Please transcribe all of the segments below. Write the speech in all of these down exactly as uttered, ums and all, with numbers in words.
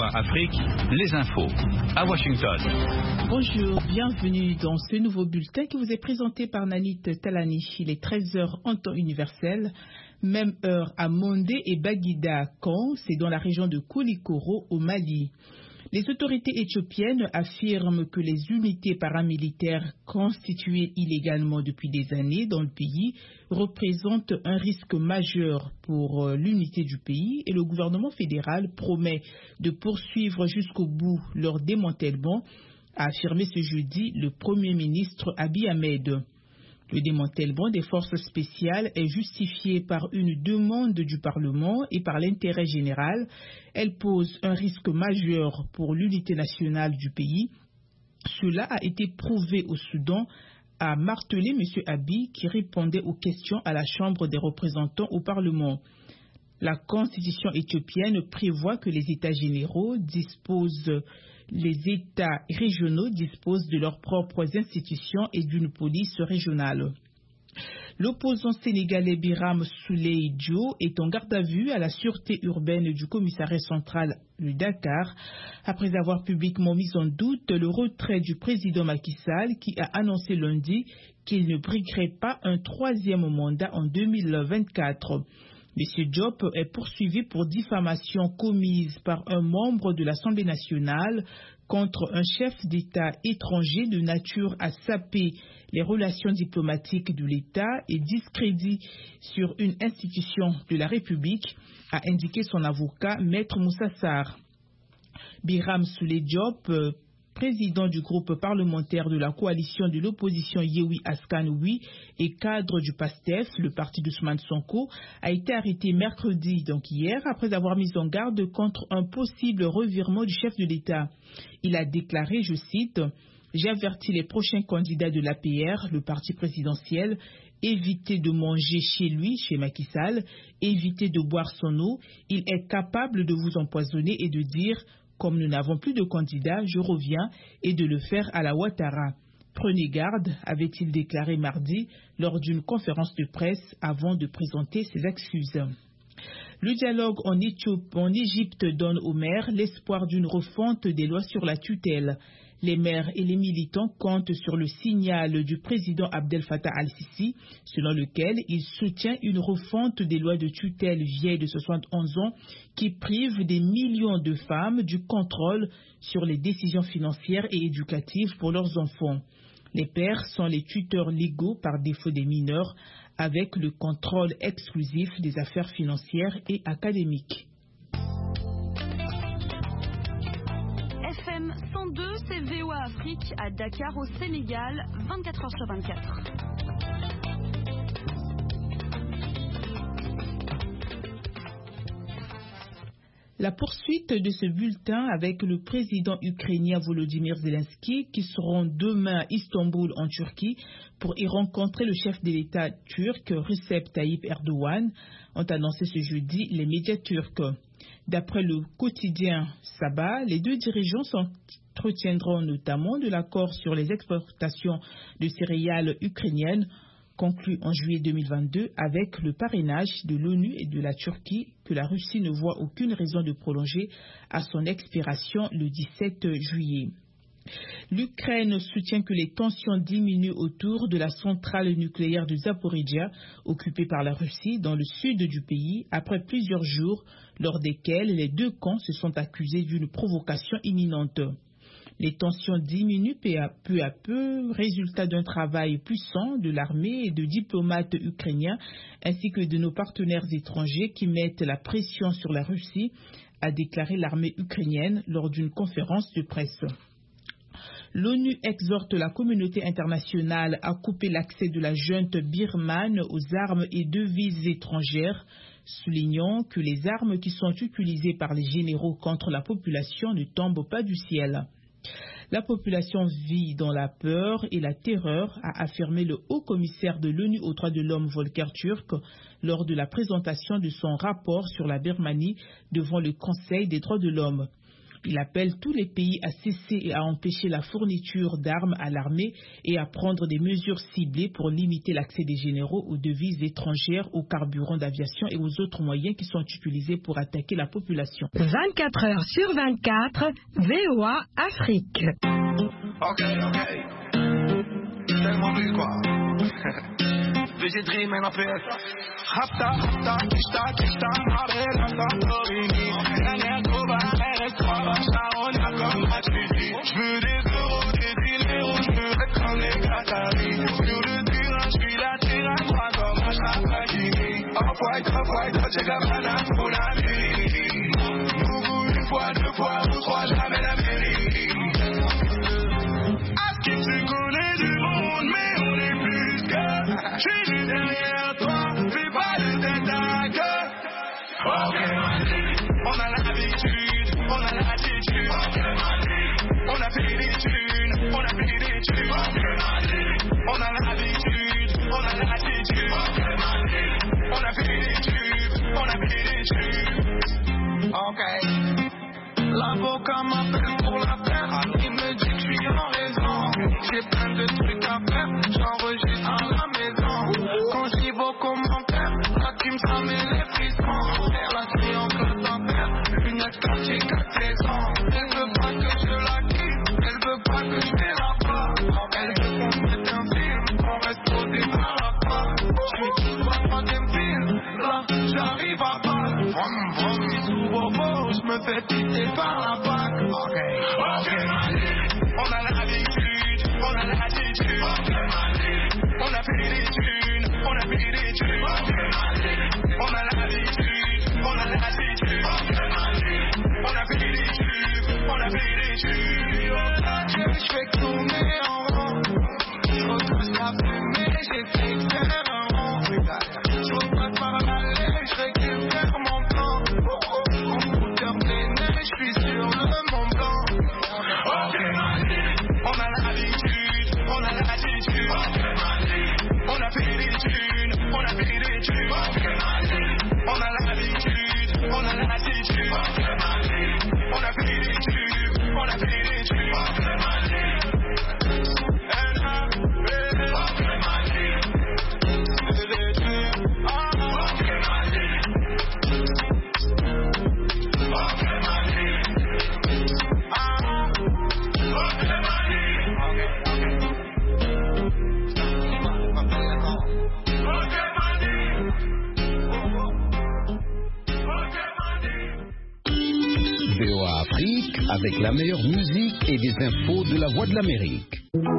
V O A Afrique, les infos à Washington. Bonjour, bienvenue dans ce nouveau bulletin qui vous est présenté par Nanit Talani. Il est treize heures en temps universel, même heure à Mondé et Baguida, quand c'est dans la région de Koulikoro au Mali. Les autorités éthiopiennes affirment que les unités paramilitaires constituées illégalement depuis des années dans le pays représentent un risque majeur pour l'unité du pays et le gouvernement fédéral promet de poursuivre jusqu'au bout leur démantèlement, a affirmé ce jeudi le Premier ministre Abiy Ahmed. Le démantèlement des forces spéciales est justifié par une demande du Parlement et par l'intérêt général. Elle pose un risque majeur pour l'unité nationale du pays. Cela a été prouvé au Soudan, a martelé M. Abiy qui répondait aux questions à la Chambre des représentants au Parlement. La constitution éthiopienne prévoit que les États généraux disposent Les États régionaux disposent de leurs propres institutions et d'une police régionale. L'opposant sénégalais Biram Souleye Diop est en garde à vue à la sûreté urbaine du commissariat central de Dakar après avoir publiquement mis en doute le retrait du président Macky Sall qui a annoncé lundi qu'il ne briguerait pas un troisième mandat en deux mille vingt-quatre. M. Diop est poursuivi pour diffamation commise par un membre de l'Assemblée nationale contre un chef d'État étranger de nature à saper les relations diplomatiques de l'État et discrédit sur une institution de la République, a indiqué son avocat, Maître Moussa Sarr. Biram Souleye Diop, président du groupe parlementaire de la coalition de l'opposition Yewi Askan-Oui et cadre du PASTEF, le parti d'Ousmane Sonko, a été arrêté mercredi, donc hier, après avoir mis en garde contre un possible revirement du chef de l'État. Il a déclaré, je cite, « J'ai averti les prochains candidats de l'A P R, le parti présidentiel, évitez de manger chez lui, chez Macky Sall, évitez de boire son eau, il est capable de vous empoisonner et de dire « Comme nous n'avons plus de candidats, je reviens et de le faire à la Ouattara. Prenez garde, avait-il déclaré mardi lors d'une conférence de presse avant de présenter ses excuses. Le dialogue en, Éthiopie, en Égypte donne aux maires l'espoir d'une refonte des lois sur la tutelle. Les maires et les militants comptent sur le signal du président Abdel Fattah al-Sisi, selon lequel il soutient une refonte des lois de tutelle vieilles de soixante et onze ans qui privent des millions de femmes du contrôle sur les décisions financières et éducatives pour leurs enfants. Les pères sont les tuteurs légaux par défaut des mineurs, avec le contrôle exclusif des affaires financières et académiques. F M cent deux, c'est V O A Afrique à Dakar au Sénégal, vingt-quatre heures sur vingt-quatre. La poursuite de ce bulletin avec le président ukrainien Volodymyr Zelensky qui seront demain à Istanbul en Turquie pour y rencontrer le chef de l'État turc Recep Tayyip Erdogan, ont annoncé ce jeudi les médias turcs. D'après le quotidien Sabah, les deux dirigeants s'entretiendront notamment de l'accord sur les exportations de céréales ukrainiennes conclu en juillet deux mille vingt-deux avec le parrainage de l'ONU et de la Turquie que la Russie ne voit aucune raison de prolonger à son expiration le dix-sept juillet. L'Ukraine soutient que les tensions diminuent autour de la centrale nucléaire de Zaporizhzhia, occupée par la Russie dans le sud du pays, après plusieurs jours lors desquels les deux camps se sont accusés d'une provocation imminente. Les tensions diminuent peu à, peu à peu, résultat d'un travail puissant de l'armée et de diplomates ukrainiens, ainsi que de nos partenaires étrangers qui mettent la pression sur la Russie, a déclaré l'armée ukrainienne lors d'une conférence de presse. L'ONU exhorte la communauté internationale à couper l'accès de la junte birmane aux armes et devises étrangères, soulignant que les armes qui sont utilisées par les généraux contre la population ne tombent pas du ciel. La population vit dans la peur et la terreur, a affirmé le haut-commissaire de l'ONU aux droits de l'homme Volker Turk lors de la présentation de son rapport sur la Birmanie devant le Conseil des droits de l'homme. Il appelle tous les pays à cesser et à empêcher la fourniture d'armes à l'armée et à prendre des mesures ciblées pour limiter l'accès des généraux aux devises étrangères, aux carburants d'aviation et aux autres moyens qui sont utilisés pour attaquer la population. vingt-quatre heures sur vingt-quatre, V O A Afrique. Ok, ok. Tellement vu quoi. Visit dream and I feel Hafta, hafta, kishta, kishta, marel, hafta, torini. Dernière trouva, elle croit, ça on a comme la tuerie. J'veux des euros, des diners, j'veux être comme les Qataris. Sur le terrain, j'suis la terre à droite comme un Shapagini. Off-white, off-white, Dolce Gabbana, pour la mairie. Nouveau une fois, deux fois, ou trois, jamais la mairie. À qui tu connais du monde, mais on est plus que. J'suis juste derrière toi, fais pas de tête à queue. Ok, on a l'habitude, on a l'attitude. On a fait des thunes, on a fait des thunes. On a l'habitude, on a l'attitude. On a fait des tubes, on a fait des tubes. Ok. L'avocat m'appelle pour la faire. Il me dit que je suis en raison. J'ai plein de trucs à faire, j'enregistre à la maison. Quand j'y vais aux commentaires, la team ça met les frissons. Elle a crié en classe en terre, lunettes quartier quatre saisons. Elle veut pas que je la quitte, elle veut pas que je fais la part. Elle veut qu'on se mette un film, qu'on reste posé à la part. Je suis tout en troisième film, là j'arrive à balle. Vroom vroom, je sous bobo, je me fais pisser par la bac. Ok, ok, on a l'habitude, on a l'attitude. On a fait des thunes, on a fait des thunes. On a l'habitude, on a l'attitude. On a fait des tubes, on a fait des tubes. Je fais que tourner en rond. Je repousse la fumée, j'essaie de faire un rond. Je repasse par l'allée, je récupère mon plan. En scooter peiné, je suis sur le Mont Blanc. Ok, on a l'habitude, on a l'attitude. On a fait des thunes, on a fait des tubes. On a l'habitude, on a l'attitude. On a fait des tubes, on a fait des tubes. V O A Afrique avec la meilleure musique et des infos de la Voix de l'Amérique.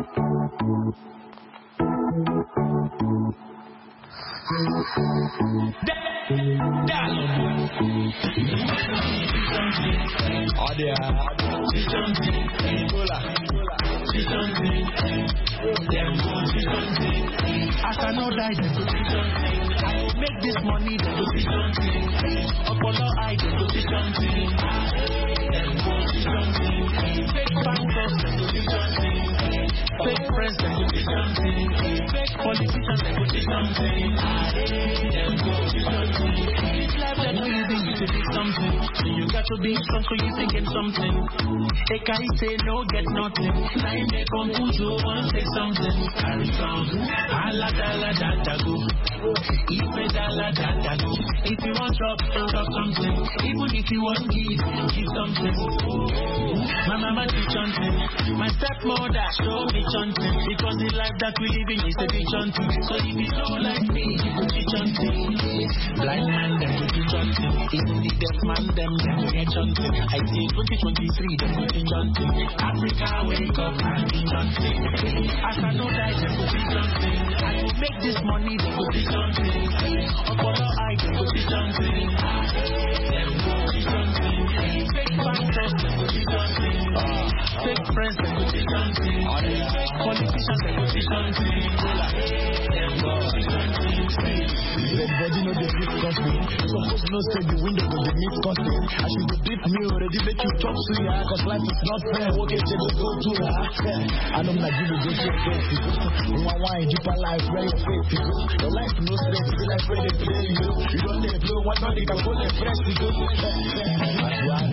I cannot die the position thing. I will make this money the position thing. Apollo I the position thing. Then position thing. Fake bankers the position thing. Fake friends the position thing. Fake politicians the position thing. Then position thing. This life that we living is to be something. You got to be strong so you thinking something. They can't say no get nothing. Now they come put you on say something. Carry on. Ala dala dada go. Ife dala dada go. If you want chop, chop something. Even if you want give, give something. My mama teach something. My stepmother show me something. Because the life that we living is a big something. So if you show like me, you could teach something. Blind man, them could teach something. Even the deaf man, them, them will get something. I say twenty twenty-three, them could teach something. Africa, wake up and teach something. As I know that, them could teach something. I will make this money, they could teach something. Apollo I, they could teach something. Them could teach something. Fake bankers, they could teach something. Fake friends, they could teach something. Fake politicians, they could teach something. Them could teach something. Everybody know the big country. Suppose no say the window go the meat country. I should be beat me already, make you talk to ya. Cause life is not fair, what can you go to ya? I know my give you go to your face. One wine, deeper life, where your faith is. Your life no stress, the life where they play you. You don't let blow, what not they can go and press you. I know,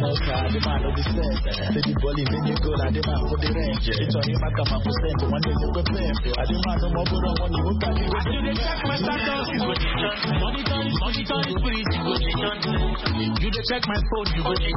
the man of the set. Say the ball in the goal, I demand for the range. It's on him, I come up with them, one day you prepare. I demand no more, but I want you to tell me. I do the check my status, you go to church. Money turn, money turn, is pretty, you go to church. You the check my phone, you go to